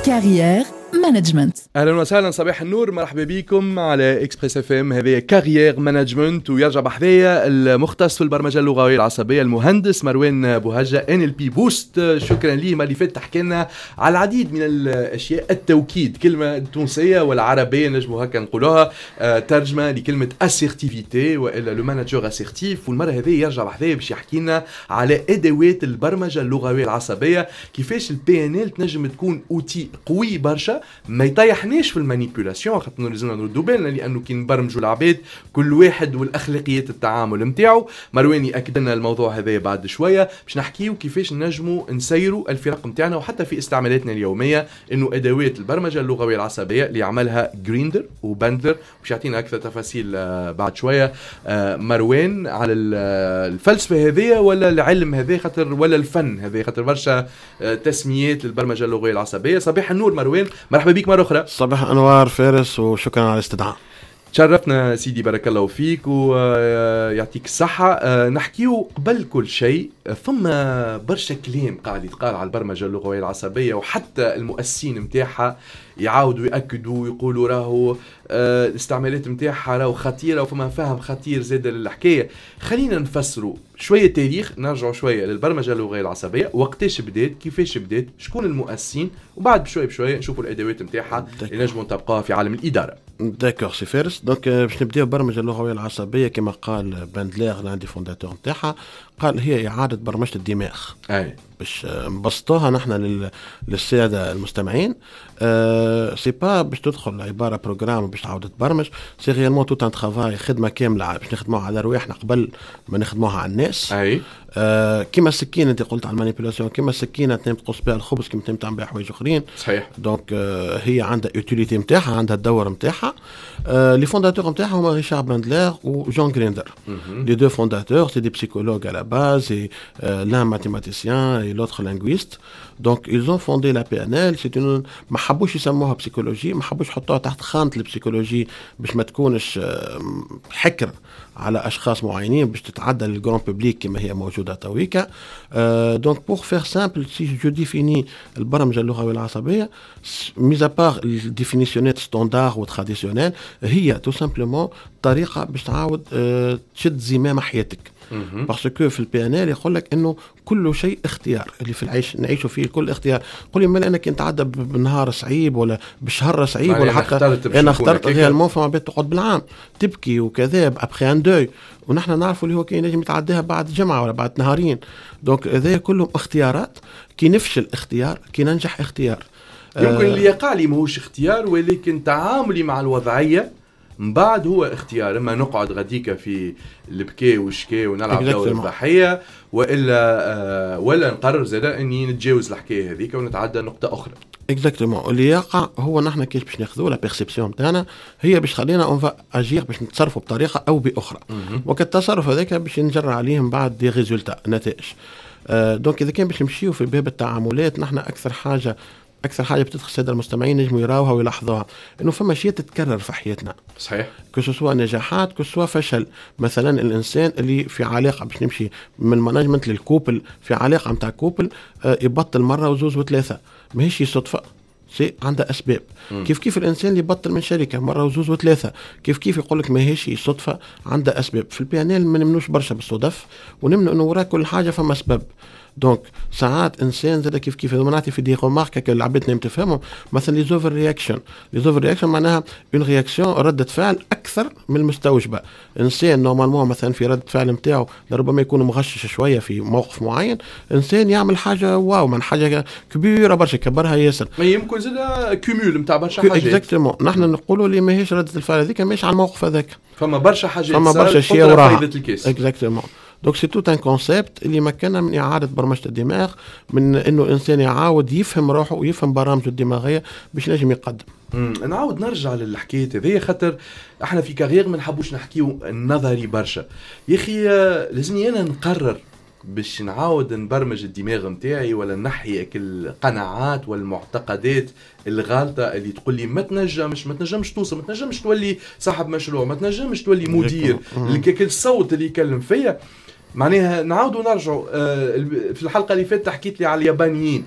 كارير مانجمنت. اهلا وسهلا، صباح النور، مرحبا بكم على اكسبريس اف ام. هذه كارير مانجمنت، ويرجع بحذايا المختص في البرمجه اللغويه العصبيه المهندس مروان بوهجه NLP بوست. شكرا ليه. ما اللي فات تحكي لنا على العديد من الاشياء. التوكيد كلمه تونسيه ولا عربيه نجموا هكا نقولوها، ترجمه لكلمه اسيرتيفيتي والا لو مانجر اسيرتيف. والمره هذه يرجع بحذايا باش يحكي لنا على ادوات البرمجه اللغويه العصبيه، كيفاش البي ان ال تنجم تكون اوتي قوي برشا ما يطيحنيش في المانيبيولاسيون، خاطر لازمنا نردوا بالنا لانه كي نبرمجوا العباد كل واحد والاخلاقيات التعامل نتاعو. مروان ياكد لنا الموضوع هذا بعد شويه، باش نحكيو كيفاش نجموا نسيروا الفرق نتاعنا وحتى في استعمالاتنا اليوميه، انه ادوات البرمجه اللغويه العصبيه اللي عملها جريندر وباندلر. باش يعطينا اكثر تفاصيل بعد شويه مروان على الفلسفه هذه ولا العلم هذا، خاطر ولا الفن هذا، خاطر برشا تسميات للبرمجه اللغويه العصبيه. صباح النور مروان، مرحبا بك مرة أخرى. صباح أنوار فارس، وشكرا على الاستدعاء. تشرفنا سيدي، بارك الله فيك ويعطيك الصحة. نحكيو قبل كل شيء، ثم برشا كلام قاعد يتقال على البرمجة اللغوية العصبية، وحتى المؤسسين متاعها يعاودوا يأكدوا ويقولوا راهو الاستعمالات متاعها راهو خطيرة وفما فهم خطير زادة للحكاية. خلينا نفسروا شوية تاريخ، نرجعوا شوية للبرمجة اللغوية العصبية، وقتاش بدات، كيفاش بدات، شكون المؤسسين، وبعد بشوية بشوية نشوفوا الأدوات متاعها اللي نجموا نطبقوها في عالم الإدارة. داكور سي فارس. دونك باش نبداو برمجة اللغوية العصبية كما قال باندلر اللي عندي فونداتور نتاعها، قال هي إعادة برمجة الدماغ. أي باش نبسطوها نحن للسادة المستمعين. سي با باش تدخل عبارة بروجرام باش تعاود تبرمج، سي ريالمون توت ان ترافاي، خدمة كاملة باش نخدموها على رواحنا قبل ما نخدموها على الناس. أي كيما السكينة انت قلت على المانيبيولاسيون، كيما السكينة تنم تقص بها الخبز، كيما تنم تعمل بها حوايج اخرين. صحيح. دونك هي عندها يوتيليتي نتاعها، عندها الدور نتاعها. لي فونداتور نتاعها هما ريشارد باندلر وجون جريندر. لي دو فونداتور سي دي بسيكولوج على باز، et l'un mathématicien et l'autre linguiste. Donc ils ont fondé la PNL. C'est une ما حبوش يسموها بسيكولوجي، ما حبوش يحطوها تحت خانة البسيكولوجي باش ما تكونش حكر على أشخاص معينين باش تتعدى للجران بوبليك كما هي موجودة تويكا. دونك بور فير سامبل، سي جو ديفيني البرمجة اللغوية العصبية، ميزا بار الديفينيسيونات ستاندار وتراديسيونيل، هي تو سامبلومون طريقة باش تعاود تشد زمام حياتك. باسكو في البي ان ال يقول لك انه كل شيء اختيار، اللي في العيش نعيشوا فيه الكل اختيار. قولي مال انك نتعدى بالنهار صعيب ولا بشهر صعيب ولا حتى انا اخترت ريالمون فما بيت تقعد بالعام تبكي وكذا ابخي ان دوي، ونحن نعرفوا اللي هو كاين نجم يتعداها بعد جمعه ولا بعد نهارين. دونك هذا كلهم اختيارات، كي نفشل اختيار كي ننجح اختيار. يمكن اللي يقع لي ماهوش اختيار، ولكن تعاملي مع الوضعيه من بعد هو اختيار. اما نقعد غديكا في البكاء والشكاء ونلعب دور الضحيه، ولا نقرر زادا اني نتجاوز الحكايه هذيك ونتعدى نقطه اخرى. اكزاكتومون. اللي يقع هو نحن كيف باش ناخذوا لا بيرسيبسيون نتاعنا، هي باش خلينا اون فا اجير باش نتصرفوا بطريقه او باخرى، وكالتصرف هذاك باش نجرى عليهم بعد دي ريزولتا نتائج. دونك اذا كان باش نمشيو في باب التعاملات، نحن اكثر حاجه بتدخل الساده المستمعين نجموا يراوها ويلاحظوها، انه فما شيء تتكرر في حياتنا. صحيح. كسوا نجاحات كسوا فشل. مثلا الانسان اللي في علاقه، باش نمشي من المانجمنت للكوبل، في علاقه نتاع كوبل يبطل مره وزوز وثلاثه، ماهيش صدفه، سي عندها اسباب. كيف الانسان اللي يبطل من شركه مره وزوز وثلاثه، كيف يقول لك ماهيش صدفه، عندها اسباب. في البي ان ال ما نمنوش برشا بالصدف، ونمنوا انه وراء كل حاجه فما سبب. دونك ساعات انسان زاد كيف نعطي في دي ريمارك كالعباد نيم تفهمهم. مثلا لي زوفر رياكشن معناها اون رياكسيون، رده فعل اكثر من المستوجبه. انسان نورمالمون مثلا في رده فعل نتاعو لربما يكون مغشش شويه في موقف معين، انسان يعمل حاجه واو، من حاجه كبيره برشا كبرها ياسر، ما يمكن زاد كومول نتاع برشا حاجات. اكزاكتومون. نحن نقولوا لي ماهيش رده الفعل هذيك ماهيش على الموقف هذاك، فما برشا حاجات، فما برشا شيء وراها. اكزاكتومون. دونك سي توت ان كونسيبت اللي مكننا من اعاده برمجه الدماغ، من انه الانسان يعاود يفهم روحه ويفهم برامجه الدماغيه باش نجم يقدم. نعاود نرجع للحكايه هذه، خاطر احنا في كارير ما نحبوش نحكيو النظري برشا. يا اخي لازمني انا نقرر باش نعاود نبرمج الدماغ نتاعي، ولا نحي القناعات والمعتقدات الغالطه اللي تقول لي ما تنجمش توصل، ما تنجمش تولي صاحب مشروع، ما تنجمش تولي مدير، الصوت اللي يكلم فيا. معناها نعاودوا نرجعوا في الحلقه اللي فاتت حكيت لي على اليابانيين،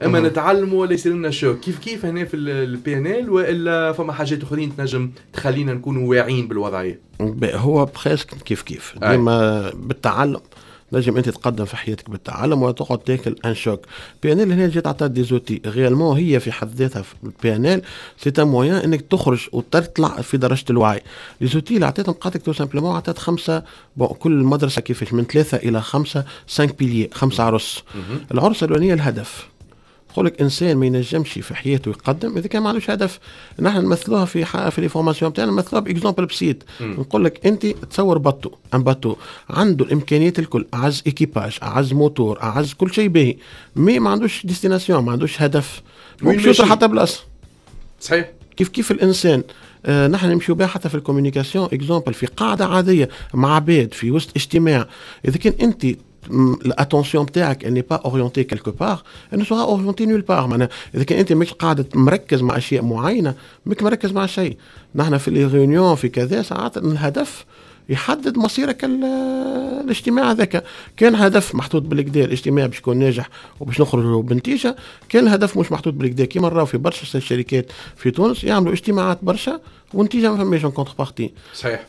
اما نتعلموا ولا يصير لنا شوك. كيف هنا في البي ان ال، والا فما حاجات اخرين تنجم تخلينا نكونوا واعيين بالوضعيه؟ هو بخيس كيف ديما بالتعلم نجم انت تقدم في حياتك بالتعلم وتقعد تاكل ان شوك. بي ان ال هنا جات عطات دي زوتي ريالمون، هي في حد ذاتها في البي ان ال سي ان موان انك تخرج وتطلع في درجه الوعي. لي زوتي اللي عطاتهم قاتك تو سامبلومون عطات 5 كل مدرسه كيفاش من 3 إلى 5 بيليي 5 عرس. العرس الاولانيه الهدف، نقول لك انسان ما ينجمش في حياته يقدم اذا كان ما عندوش هدف. نحن نمثلوها في لي فورماسيون تاعنا، نمثلوها باكزومبل بسيط. نقول لك انت تصور باتو عنده الامكانيات الكل، اعز ايكيباج، اعز موتور، اعز كل شيء باهي، ما عندوش ديستيناسيون، ما عندوش هدف، مش يوصل حتى بلاصه. صحيح. كيف الانسان نحن نمشيو بها حتى في الكوميونيكاسيون اكزومبل في قاعده عاديه مع عباد في وسط اجتماع، اذا كان انت l'attention تاعك n'est pas orientée quelque part, elle ne sera orientée nulle part. معناها إذا كان أنت مش قاعد مركز مع أشياء معينة، مش مركز مع شيء. نحن في الريونيون في كذا ساعات الهدف يحدد مصيرك الاجتماع هذاك. كان هدف محطوط بالكدا الاجتماع باش يكون ناجح وباش نخرجوا بنتيجه، كان الهدف مش محطوط بالكدا كيما نراو في برشا الشركات في تونس يعملوا اجتماعات برشا ونتيجه ما فماش كونتر بارتي. صحيح.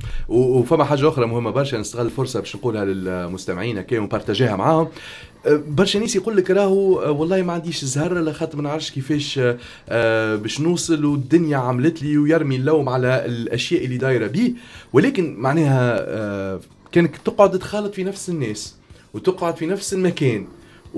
وفما حاجه اخرى مهمه برشا نستغل الفرصه باش نقولها للمستمعين كي ونبارتاجيها معاهم. برشا ناس يقول لك راهو والله ما عنديش زهره لخاطر ما نعرفش كيفاش باش نوصل والدنيا عملت لي، ويرمي اللوم على الاشياء اللي دايره بيه. ولكن معناها كانك تقعد تخالط في نفس الناس وتقعد في نفس المكان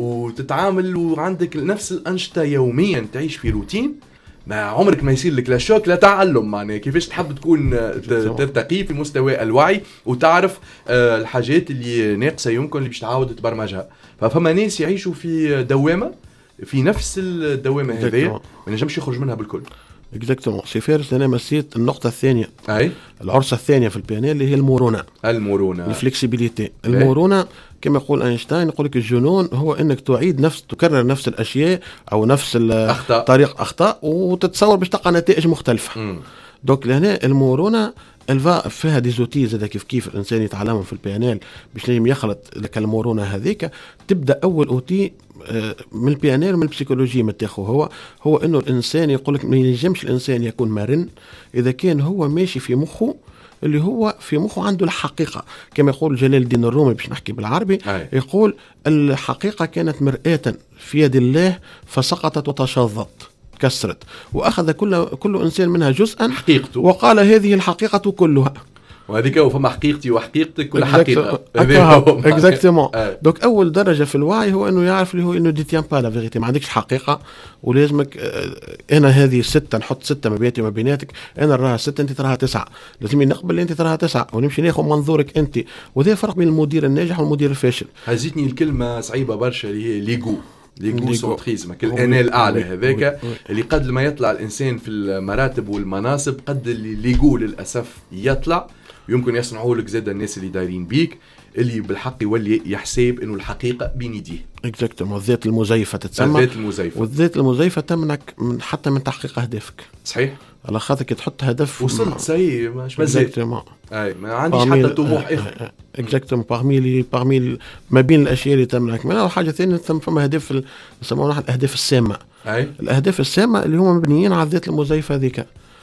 وتتعامل وعندك نفس الانشطه يوميا، تعيش في روتين، ما عمرك ما يصير لك لا شوك لا تعلم. معناه كيفاش تحب تكون ترتقي في مستوى الوعي وتعرف الحاجات اللي ناقصه يمكن اللي باش تعاود تبرمجها. فما ناس يعيشوا في دوامه، في نفس الدوامه هذه ما نجمش يخرج منها بالكل. اكزاكتومون سي فارس. انا مسيت النقطه الثانيه، اي العرصه الثانيه في البي ان ال اللي هي المرونه الفلكسبيليتي. المرونه كما يقول اينشتاين، يقول لك الجنون هو انك تكرر نفس الاشياء او نفس طريق اخطاء وتتصور باش تلقى نتائج مختلفه. دونك لهنا المرونه الفا فيها دي زوتي زاد كيف الانسان يتعلمهم في البي ان ال باش يخلط لك المرونه هذيك. تبدا اول اوتي من البي ان ال ومن البسيكولوجي متاخو هو انه الانسان يقول لك ما ينجمش الانسان يكون مرن اذا كان هو ماشي في مخه، اللي هو في مخه عنده الحقيقه. كما يقول جلال الدين الرومي باش نحكي بالعربي، يقول الحقيقه كانت مرآة في يد الله فسقطت وتشظت، كسرت، واخذ كل انسان منها جزءا حقيقته وقال هذه الحقيقه كلها. وهذيك هو فما حقيقتي وحقيقتك كل حقيقه. اكزاكتومون. دوك اول درجه في الوعي هو انه يعرف اللي هو انه ديتيان با لا فيريتي، ما عندكش حقيقه ولازمك انا هذه 6 نحط 6 ما بيناتي وما بيناتك، انا نراها 6 انت تراها 9، لازم نقبل اللي انت تراها 9 ونمشي ناخذ منظورك انت. وهذا الفرق بين المدير الناجح والمدير الفاشل. هزيتني الكلمه صعيبه برشا اللي هي ليغو سنتريزم، انا الاعلى هذاك اللي قد ما يطلع الانسان في المراتب والمناصب قد اللي ليغو للاسف يطلع، يمكن يصنعوا لك زاد الناس اللي دايرين بيك اللي بالحق يولي يحسب انه الحقيقه بين يديه. اكزاكتومون. الذات المزيفه تتسمى، الذات المزيفه، والذات المزيفه تمنعك حتى من تحقيق اهدافك. صحيح. على خاطر كي تحط هدف وصلت سي مش مزيد، اي ما عنديش حتى طموح اخر. اكزاكتومون. بارمي ما بين الاشياء اللي تمنعك منها. وحاجه ثانيه فما هدف نسموها نحن الاهداف السامه. الاهداف السامه اللي هم مبنيين على الذات المزيفه هذيك.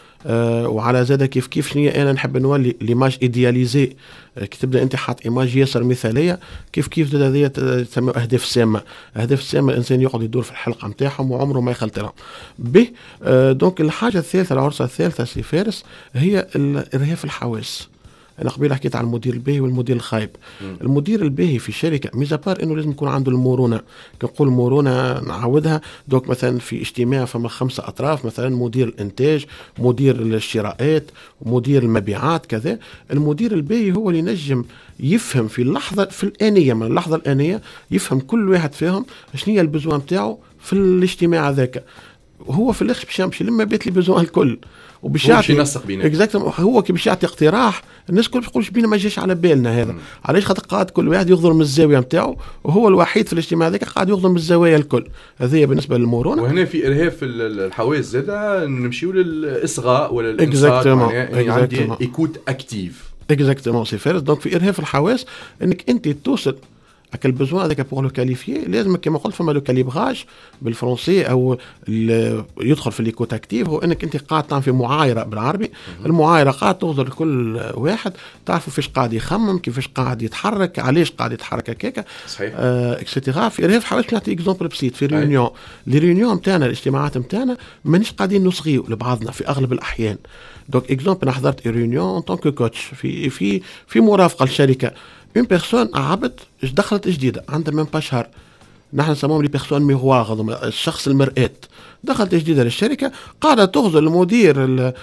وعلى زاد كيف شنو انا نحب نولي ليماج ايدياليزي. كي تبدا انت حاط ايماج ياسر مثاليه، كيف زاد هذه تسمى اهداف سامه. اهداف سامه الانسان يقعد يدور في الحلقه نتاعهم وعمره ما يخلطها به. دونك الحاجه الثالثه، العرصه الثالثه سي فارس، هي ارهاف الحواس. انا قبيل حكيت على المدير الباهي والمدير الخايب. المدير الباهي في شركه ميزابار انه لازم يكون عنده المرونه. كنقول مرونه نعودها، دوك مثلا في اجتماع فما 5 اطراف، مثلا مدير الانتاج، مدير الشراءات، مدير المبيعات كذا. المدير الباهي هو اللي ينجم يفهم في اللحظه، في الانيه، من اللحظه الانيه يفهم كل واحد فيهم شنو هي البزوان نتاعو في الاجتماع هذاك. هو في الاخر باش يمشي لما بيت لي بزوان الكل وباش يعطي ينسق بينهم. اكزاكتومون. هو كي باش يعطي اقتراح الناس الكل بيقولش بينا ما جاش على بالنا هذا. علاش؟ خاطر قاعد كل واحد يغضر من الزاويه نتاعو، وهو الوحيد في الاجتماع هذاك قاعد يغضر من الزوايا الكل. هذه بالنسبه للمرونه. وهنا في ارهاف الحواس زاد نمشيو للاصغاء ولا الانصات، يعني عندي ايكوت اكتيف. اكزاكتومون سي فارس. دونك في ارهاف الحواس انك انت توصل اكل بزوان هذاك بور لو كاليفيي لازم كما قلت فما لو كاليبراج بالفرنسي او يدخل في ليكوت اكتيف، هو انك انت قاعد تعمل في معايره بالعربي. المعايره قاعد تغزر كل واحد تعرفوا فيش قاعد يخمم، كيفاش قاعد يتحرك، علاش قاعد يتحرك هكاك صحيح اكسيتيرا. في ارهاف حاولت نعطي اكزومبل بسيط في ريونيون. لي ريونيون نتاعنا الاجتماعات نتاعنا مانيش قاعدين نصغيو لبعضنا في اغلب الاحيان. دونك اكزومبل انا حضرت ريونيون ان طونك كوتش في مرافقه للشركه، اون بيرسون عبد دخلت جديده عندها من با شهر، نحن نسموهم لي بيرسون ميغوار، الشخص المرآة، دخلت جديده للشركه قاعده تغزل المدير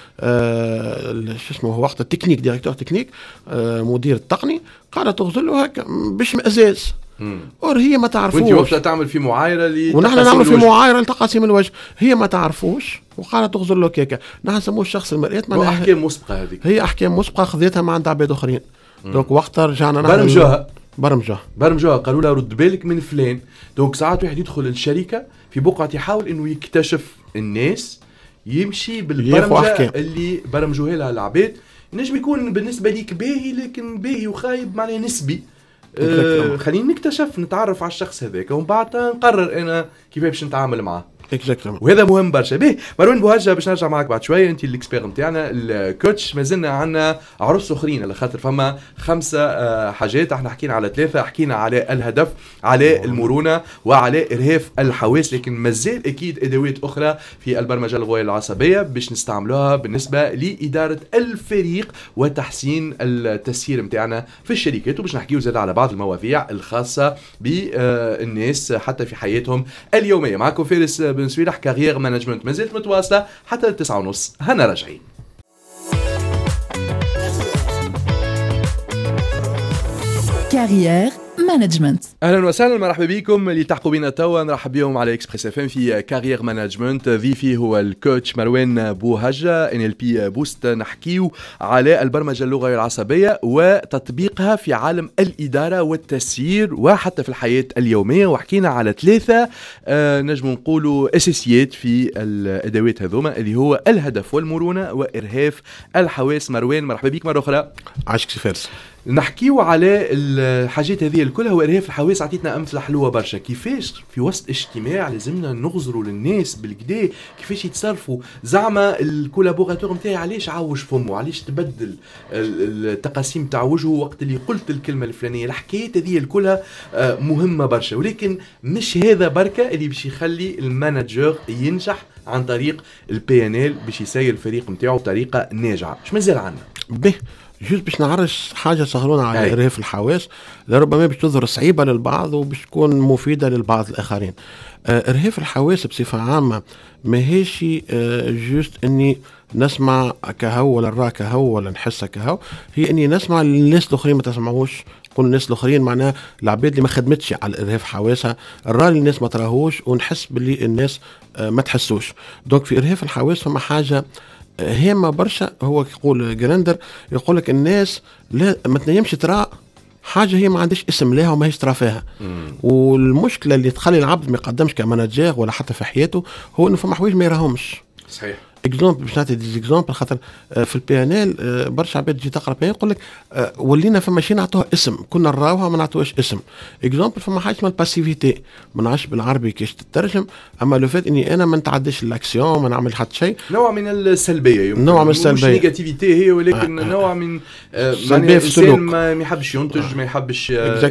شو اسمه وقت التكنيك ديريكتور تكنيك مدير التقني، قاعده تغزل له هكا باش مأزاز. اور هي ما تعرفوش، وانت وقتها تعمل في معايره ونحن نعمل في معايره لتقاسيم الوجه، هي ما تعرفوش وقاعده تغزل له كيكه. نحن نسموه الشخص المرآة. معناها احكام مسبقه هذيك، هي احكام مسبقه خذيتها مع عند عباد اخرين. دونك وقتها رجعنا برمجوها قالوا لها رد بالك من فلان. دونك ساعات واحد يدخل الشركه في بقعه يحاول انه يكتشف الناس، يمشي بالبرمجه اللي برمجوها لها العباد. نجم يكون بالنسبه ليك باهي، لكن باهي وخايب معناها نسبي. خلينا نكتشف نتعرف على الشخص هذاك ومن بعد نقرر انا كيف باش نتعامل معه. وهذا مهم برشا. به مروان بوهجة باش نرجع معك بعد شويه، انت الاكسبير نتاعنا الكوتش. مازلنا عندنا عرس اخرين على خاطر فما 5 حاجات، احنا حكينا على 3، حكينا على الهدف، على المرونه، وعلى ارهاف الحواس، لكن مازال اكيد ادوات اخرى في البرمجه اللغويه العصبيه باش نستعملوها بالنسبه لاداره الفريق وتحسين التسيير نتاعنا في الشركات، وباش نحكيو زاد على بعض المواضيع الخاصه بالناس حتى في حياتهم اليوميه. معكم فارس بن سويلح، كارير مانجمنت مازالت متواصله حتى 9:30. هنا راجعين. كارير مانجمنت. اهلا وسهلا، مرحبا بكم اللي تحقوا بينا توا. نرحب بهم على اكسبريس اف ام في كارير مانجمنت. ضيفي هو الكوتش مروان بوهجة NLP بوست. نحكيو على البرمجه اللغويه العصبيه وتطبيقها في عالم الاداره والتسيير وحتى في الحياه اليوميه، وحكينا على 3 نجم نقولوا اساسيات في الادوات هذوما اللي هو الهدف والمرونه وارهاف الحواس. مروان مرحبا بك مره اخرى. عاشك فارس. نحكيو على الحاجات هذه الكلها وإرهاف الحواس. عطيتنا أمثلة حلوة برشا كيفاش في وسط اجتماع لازمنا نغزروا للناس بالكدا، كيفاش يتصرفوا. زعما الكولابوراتور متاعي علاش عوج فمه، علاش تبدل التقاسيم تاع وجهه وقت اللي قلت الكلمة الفلانية. الحكايات هذه الكلها مهمة برشا، ولكن مش هذا بركة اللي باش يخلي المانجر ينجح عن طريق الPNL باش يسير الفريق متاعه بطريقة ناجعة. مش مازال عنا به جوز باش نعرش حاجة صغرونا على إرهاف الحواس، لربما باش تظهر صعيبة للبعض وباش تكون مفيدة للبعض الآخرين. إرهاف الحواس بصفة عامة ما هيش جوست إني نسمع كهو ولا نرى كهو ولا نحس كهو، هي إني نسمع الناس الآخرين ما تسمعوش. كل الناس الآخرين معناها العباد اللي ما خدمتش على إرهاف حواسها، نرى الناس ما تراهوش ونحس باللي الناس ما تحسوش. دونك في إرهاف الحواس فما حاجة هامة برشا. هو يقول جراندر يقول لك الناس لا ما تنيمش ترى حاجة هي ما عندش اسم لها وما هيش ترى فيها. والمشكلة اللي تخلي العبد ما يقدمش كمانجر ولا حتى في حياته هو انه فما حوايج ما يراهمش. صحيح. اكزومبل باش نعطي اكزومبل خاطر في الPNL برشا عباد تجي تقرا PNL يقول لك ولينا فما شي نعطوها اسم، كنا نراوها ما نعطوهاش اسم. اكزومبل فما حاجه اسمها الباسيفيتي، ما نعرفش بالعربي كيش تترجم، اما لو فات اني انا ما نتعداش الاكسيون، ما نعمل حتى شيء. نوع من السلبيه يمكن. نوع من السلبيه، مش نيجاتيفيتي هي، ولكن نوع من سلبيه في السلوك. ما يحبش ينتج، ما يحبش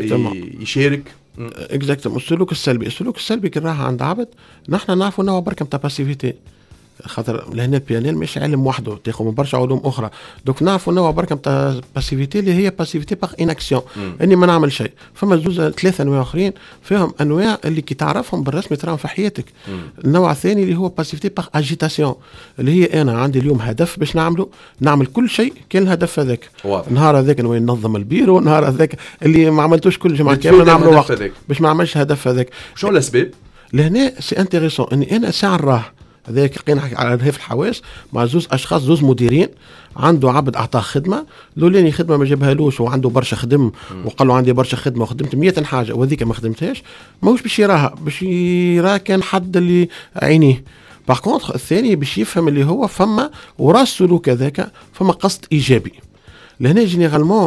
يشارك. اكزاكتومون. السلوك السلبي كي راح عند عبد نحن نعرفوا نوع بركه نتاع باسيفيتي، خاطر لهنا الPNL مش علم وحده، تاخذ من برشا علوم اخرى. دوك نعرفوا نوع بركه نتاع باسيفيتي اللي هي باسيفيتي باغ اناكسيون، اني ما نعمل شيء. فما 3 انواع اخرين فيهم انواع اللي كي تعرفهم بالرسمي تراهم في حياتك. النوع الثاني اللي هو باسيفيتي باغ اجيتاسيون، اللي هي انا عندي اليوم هدف باش نعمله، نعمل كل شيء كان الهدف هذاك. نهار هذاك نوي ننظم البيرو، نهار هذاك اللي ما عملتوش كل جمعه كامله نعمله وقت باش ما نعملش هدف هذاك. شنو الاسباب؟ لهنا سي انتريسون اني انا ساعه نراه هذاك قينا نحكي على إرهاف الحواس مع 2 أشخاص، 2 مديرين. عنده عبد أعطاه خدمة، لولاني خدمة ما جابها لوش وعنده برشا خدم وقال له عندي برشا خدمة وخدمت 100 حاجة وذيك ما خدمتهاش، ماهوش باش يراها، باش يراه كان حد اللي عينيه. باغ كونتخ الثاني باش يفهم اللي هو فما وراء السلوك هذاك فما قصد إيجابي. لهنا جينيرالمون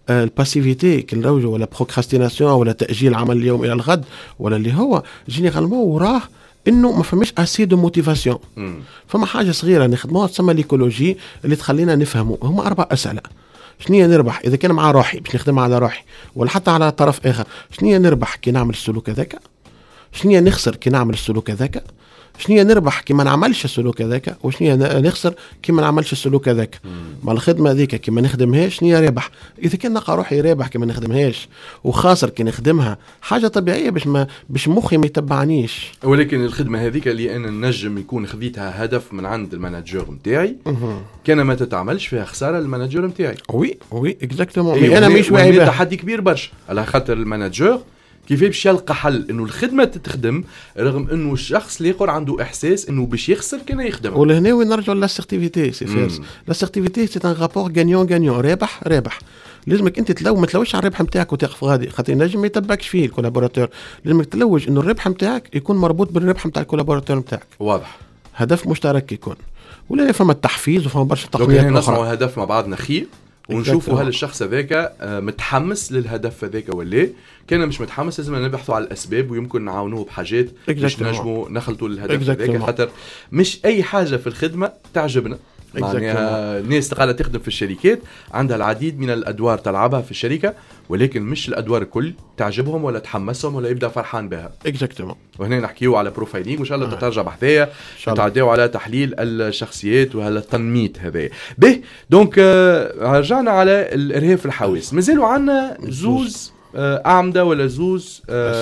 الباسيفيتي كي نروجوا ولا بروكراستيناسيون ولا تاجيل العمل اليوم الى الغد ولا اللي هو جينيرالمون وراه انه ما فماش اسي دو موتيفاسيون. فما حاجه صغيره نخدموها تسمى ليكولوجي اللي تخلينا نفهموا. هما 4 اسئله: شنية نربح اذا كان مع روحي باش نخدم على روحي ولا حتى على طرف اخر؟ شنية نربح كي نعمل السلوك هذاك؟ شنية نخسر كي نعمل السلوك هذاك؟ شنية نربح كي ما نعملش السلوك هذاك؟ وشنية نخسر كي ما نعملش السلوك هذاك؟ مع الخدمه هذيك كي ما نخدمهاش شنية رابح؟ اذا كان نلقى روحي رابح كي ما نخدمهاش وخاسر كي نخدمها، حاجه طبيعيه باش مخي ما يتبعنيش. ولكن الخدمه هذيك اللي انا نجم يكون خذيتها هدف من عند المانجر نتاعي، كان ما تتعملش فيها خساره المانجر نتاعي. وي اكزاكتومون. انا مش واعي بها. تحدي كبير برشا على خاطر المانجر كيف باش يلقى حل انه الخدمه تتخدم رغم انه الشخص اللي يقر عنده احساس انه باش يخسر كان يخدم. ولهنا وين نرجعوا للاسيرتيفيتي سي فيرس. لاسيرتيفيتي سي ان رابور غانيون رابح. لازمك انت ما تلوجش على الربح نتاعك وتقف غادي، خاطر نجم ما يتبعكش فيه الكولابوراتور. لازمك تلوج انه الربح نتاعك يكون مربوط بالربح نتاع الكولابوراتور نتاعك. واضح. هدف مشترك يكون. ولا فما التحفيز وفما برشا تقنيات اخرى. نصنعوا هدف مع بعضنا خير ونشوفوا هل الشخص هذاك متحمس للهدف هذاك ولا كان مش متحمس. لازم نبحثوا على الاسباب ويمكن نعاونوه بحاجات باش نجموا نخلطوا للهدف هذاك. خاطر مش اي حاجه في الخدمه تعجبنا. معناها الناس قاعده تخدم في الشركات عندها العديد من الادوار تلعبها في الشركه، ولكن مش الادوار الكل تعجبهم ولا تحمسهم ولا يبدا فرحان بها. اكزاكتومون. وهنا نحكيو على بروفايلينغ وان شاء الله تترجع بحثيه نتعداو على تحليل الشخصيات وهذا التنميط هذا به. دونك رجعنا على الارهاب في الحواس. مازالوا عندنا زوز أعمدة ولا زوز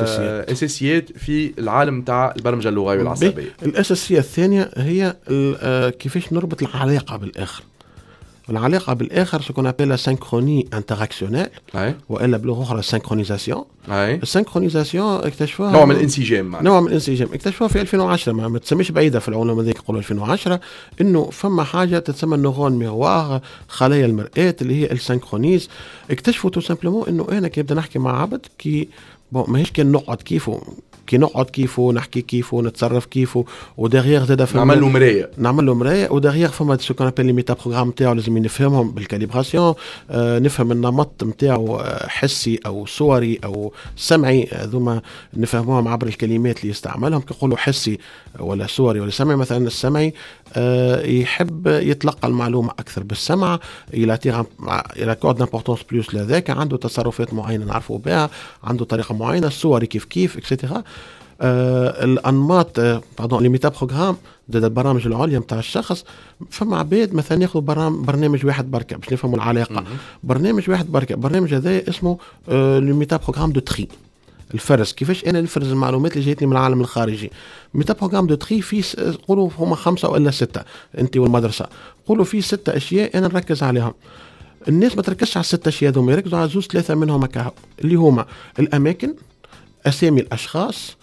أساسيات في العالم تاع البرمجة اللغوية والعصبية. الأساسية الثانية هي كيفاش نربط العلاقة بالآخر. العلاقة بالآخر سكون أبيلا سينكروني انتراكسيونيل وإلا بلغة أخرى سينكرونيزاسيون. السينكرونيزاسيون اكتشفوها نوع من الانسجام. اكتشفوها في 2010. ما تسميش بعيدة في العلوم هذيك يقولوا 2010 إنه فما حاجة تتسمى النورون ميروار، خلايا المرآة اللي هي السينكرونيز. اكتشفوا تو سامبلومون إنه أنا كي نبدا نحكي مع عبد كي ماهيش كي نقعد كيفو نحكي كيفو نتصرف كيفو ودغيغ زاد نعمل له مرايه ودغيغ فما سو كون ابل لي ميتا بروغرام تاعو لازم نفهمهم بالكاليبراسيون. نفهم النمط نتاعو حسي او صوري او سمعي، هذوما نفهموهم عبر الكلمات اللي يستعملهم. كيقولوا حسي ولا صوري ولا سمعي، مثلا السمعي يحب يتلقى المعلومه اكثر بالسمع، الى كورد دامبورطونس بلوس لذاك، عنده تصرفات معينه نعرفوا بها، عنده طريقه معينه، الصوري كيف اكسيتيرا. الانماط لي ميتا بروغرام البرامج العليا نتاع الشخص. فما عباد مثلا ياخذوا برنامج واحد بركه باش نفهموا العلاقه. برنامج واحد بركه، برنامج هذا اسمه لي ميتا بروغرام دو تري، الفرز. كيفاش انا نفرز المعلومات اللي جاتني من العالم الخارجي. ميتا بروغرام دو تري في قولوا هما 5 ولا 6 انت والمدرسه، قولوا في 6 اشياء انا نركز عليهم. الناس ما تركزش على 6 اشياء هذوما، يركزوا على 3 منهم هكا اللي هما الاماكن، اسامي الاشخاص،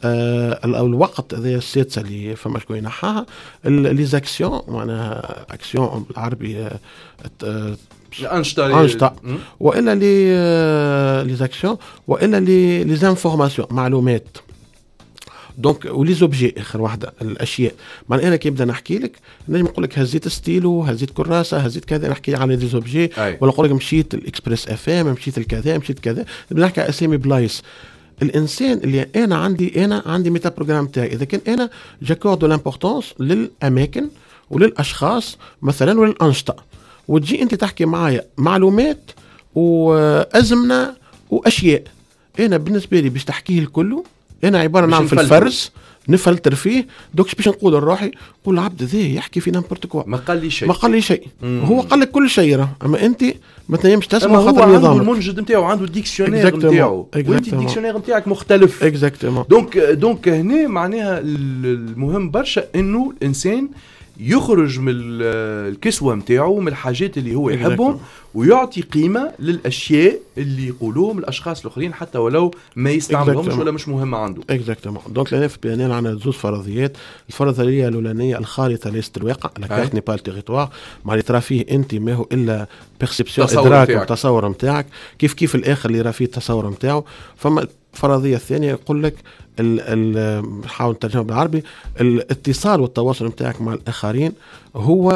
الوقت هذا السادسه اللي فما شكون ينحاها، لي زاكسيون معناها اكسيون بالعربي انشطه، والا لي زاكسيون، والا لي زانفورماسيون معلومات. دونك ولي زوبجي اخر واحده الاشياء. معناها انا كي نبدا نحكي لك نجم نقول لك هزيت ستيلو، هزيت كراسه، هزيت كذا، نحكي على دي زوبجي، ولا نقول لك مشيت الاكسبريس اف ام، مشيت الكذا، مشيت كذا، نحكي اسامي بلايص. الانسان اللي انا عندي ميتا بروغرام تاعي، اذا كان انا جاكورد لامبورطونس للاماكن وللاشخاص مثلا وللانشطه، وتجي انت تحكي معايا معلومات وازمنه واشياء، انا بالنسبه لي باش تحكيه الكل انا عباره نعمل في الفرز نفلتر فيه. دوكش باش نقول لروحي قول العبد ذا يحكي في نامبورت كوا، ما قال لي شيء. هو قال لك كل شيء، اما انت ما تنجمش تسمع خاطر نظامك. هو عنده المنجد نتاعو، عنده الديكسيونير نتاعو، وانت الديكسيونير نتاعك مختلف. دونك هنا معناها المهم برشا انه الانسان يخرج من الكسوة نتاعو، من الحاجات اللي هو يحبهم، ويعطي قيمة للأشياء اللي يقولوهم الأشخاص الآخرين حتى ولو ما يستعملهمش ولا مش مهمة عنده. اكزاكتومون. دونك لنا في بيانين عندنا 2 فرضيات. الفرضية الأولانية الخارطة ليست الواقع، لا كارت ني با التيريتوار، ما اللي ترى فيه أنت ما هو إلا بيرسيبسيون، إدراك والتصور نتاعك، كيف الآخر اللي راه فيه التصور نتاعو. فما الفرضية الثانية يقول لك نحاول نترجمها بالعربي، الاتصال والتواصل نتاعك مع الآخرين هو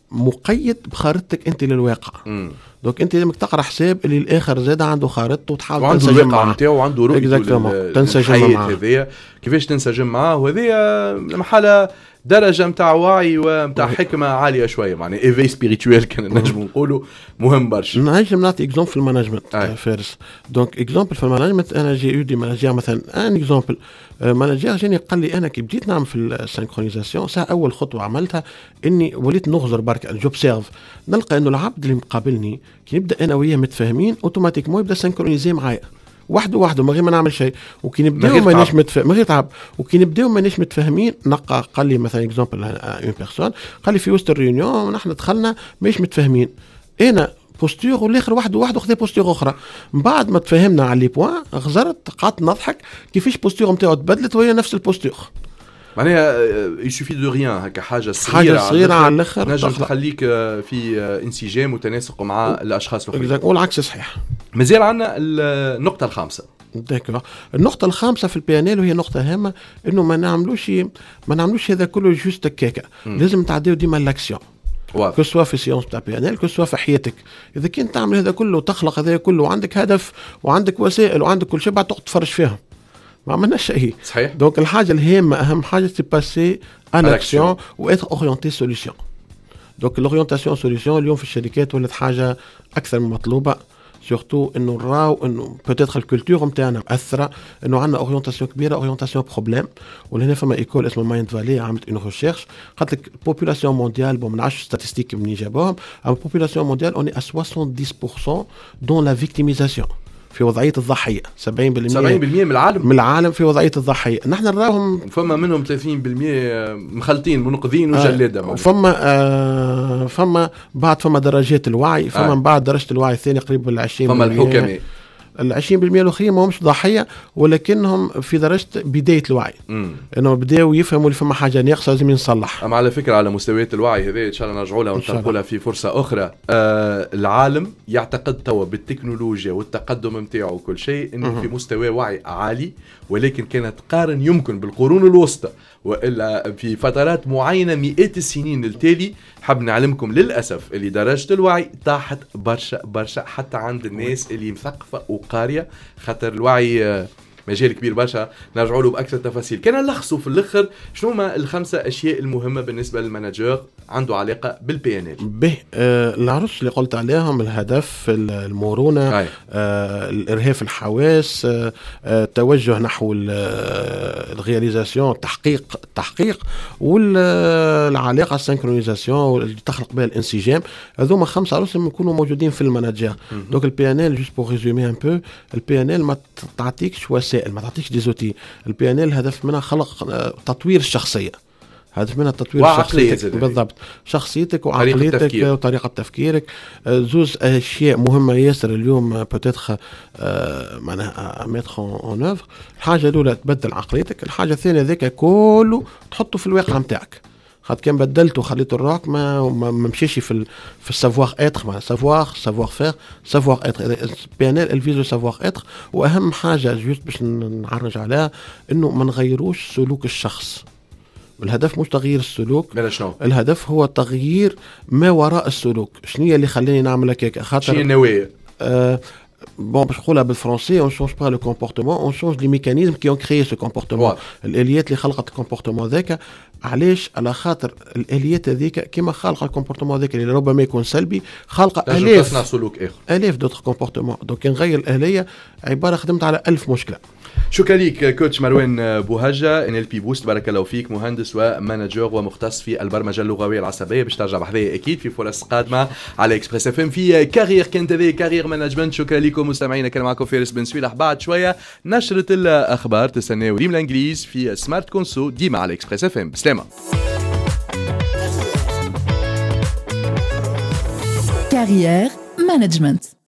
مقيد بخارطتك انت للواقع. دونك انت لازمك تقرا حساب اللي الاخر زاد عنده خارطته وتحاول تنسجم معاه، عنده الواقع نتاعو، عنده رؤيته تنسجم معاه. هذايا كيفاش تنسجم معاه، وهذه محاله درجه نتاع وعي ونتاع حكمه عاليه شويه، معناها ايفي سبيريتوال كان نجم نقولوا مهم برشا. نجم نعطي اكزومبل في المانجمنت فارس. دونك اكزومبل في المانجمنت، انا جي يو دي مانجير مثلا، ان اكزومبل مانجير جاني قال لي انا كي بديت نعمل في السينكرونيزاسيون ساعه اول خطوه عملتها اني وليت نغزر برك جوب سيرف، نلقى انه العبد اللي مقابلني كي نبدا انا وياه متفاهمين اوتوماتيكمون يبدا سينكرونيزي معايا وحده من غير ما نعمل شيء. وكي نبداو مانيش من غير تعب، وكي نبداو مانيش متفاهمين نلقى قال لي مثلا اكزومبل اون بيرسون قال لي في وسط الريونيون نحن دخلنا مانيش متفاهمين، انا بوستور والاخر وحده خذ بوستور اخرى. من بعد ما تفاهمنا على لي بوين غزرت قعدت نضحك كيفاش بوستور نتاعو تبدلت وهي نفس البوستور. معناها يشوفي دو ريان هكا حاجه صغيره على الاخر نجم تخليك في انسجام وتناسق مع الاشخاص الاخرين، والعكس صحيح. مازال عندنا النقطه الخامسه. داكور. النقطة الخامسة في البي ان ال وهي نقطة هامة، انه ما نعملوش هذا كله جوست هكاكا، لازم تعديو ديما لاكسيون. كو سوا في سيونس تاع بي ان ال، كو سوا في حياتك. اذا كنت تعمل هذا كله وتخلق هذا كله وعندك هدف وعندك وسائل وعندك كل شيء، بعد تقعد تفرج فيهم ما عملناش شيء. صحيح. دونك الحاجة الهامة أهم حاجة سي باسي ان اكسيون وإتر اورينتي سوليسيون. دونك الاورينتاسيون سوليسيون اليوم في الشركات ولات حاجة أكثر من مطلوبة، سورتو انه نراو انه بوتيتر الكولتور نتاعنا مأثره، انه عندنا اورينتاسيون كبيره، اورينتاسيون بروبليم. ولهنا فما ايكول اسمها مايند فالي عملت اون ريشيرش قالت لك البوبولاسيون مونديال، بون ما نعرفش ستاتستيك منين جابوهم، اما البوبولاسيون مونديال اوني ا 70% دون لا فيكتيميزاسيون، في وضعيه الضحيه. 70% من العالم في وضعيه الضحيه. نحن نراهم فما منهم 30% مخلطين منقذين وجلاده. فما بعد فما درجات الوعي، فما من بعد درجه الوعي الثانيه قريب ال 20%. فما الحكماء 20% الاخرين ما همش ضحيه، ولكنهم في درجه بدايه الوعي، انه بداوا يفهموا اللي فما حاجه ناقصه لازم ينصلح. اما على فكره على مستويات الوعي هذه ان شاء الله نرجعوا لها ونطرقوا لها في فرصه اخرى. العالم يعتقد توا بالتكنولوجيا والتقدم نتاعو وكل شيء انه في مستوى وعي عالي، ولكن كانت تقارن يمكن بالقرون الوسطى والا في فترات معينه مئات السنين التالي. حاب نعلمكم للاسف اللي درجه الوعي طاحت برشا حتى عند الناس اللي مثقفه وقاريه، خاطر الوعي مجال كبير برشا نرجعوا له باكثر تفاصيل. كان نلخصوا في الاخر شنو هما الخمسه اشياء المهمه بالنسبه للمانجر عنده علاقه بالبي ان ال. العرش اللي قلت عليهم، الهدف، المرونه، الارهاف الحواس، التوجه نحو الرياليزاسيون، التحقيق والعلاقه السينكرونيزاسيون اللي تخلق بها الانسجام. هذوما خمسه عرش يكونوا موجودين في المانجر. دونك البي ان ال جوست بور ريزومي ان بو، البي ان ال ما تعطيكش وسائل، ما تعطيكش ديزوتي. البي ان ال الهدف منها خلق تطوير الشخصيه، هدف منها تطوير شخصيتك. بالضبط، شخصيتك وعقليتك وطريقه تفكيرك. زوز اشياء مهمه ياسر اليوم بوتيتر معناها ميتر اون اوفر. الحاجه الاولى تبدل عقليتك، الحاجه الثانيه ذاك كله تحطه في الواقع نتاعك. خاطر كان بدلته وخليته الراك ما مشيش في السافوار اتر، معناها سافوار فير، سافوار اتر. بي ان ال الفيزو سافوار اتر. واهم حاجه جوست باش نعرج عليها انه ما نغيروش سلوك الشخص. الهدف مش تغيير السلوك، الهدف هو تغيير ما وراء السلوك. شنو اللي خلاني نعمل هكاك؟ خاطر شنو النوايا؟ Bon, باش نقولها بالفرنسي، on change pas le comportement, on change les mécanismes qui ont créé ce comportement. الآليات اللي خلقت الكومبورتمون ذاك. علاش؟ على خاطر الآليات هذيك كما خلق الكومبورتمون ذاك اللي ربما يكون سلبي، خلق آلاف دوتر كومبورتمون. دونك نغير الآلية عبارة خدمت على 1000 مشكلة. شكرا ليك كوتش مروان بوهجة، ان ال بي بوست. بارك الله فيك، مهندس ومانجر ومختص في البرمجه اللغويه العصبيه. باش ترجع بحذايا اكيد في فرص قادمه على اكسبريس اف ام في كارير. كانت هذه كارير مانجمنت. شكرا لكم مستمعينا، كان معكم فارس بن سويلح. بعد شويه نشره الاخبار، تستناو ريم الانجليز في سمارت كونسو ديما على اكسبريس اف ام. بسلامه. Carrière Management.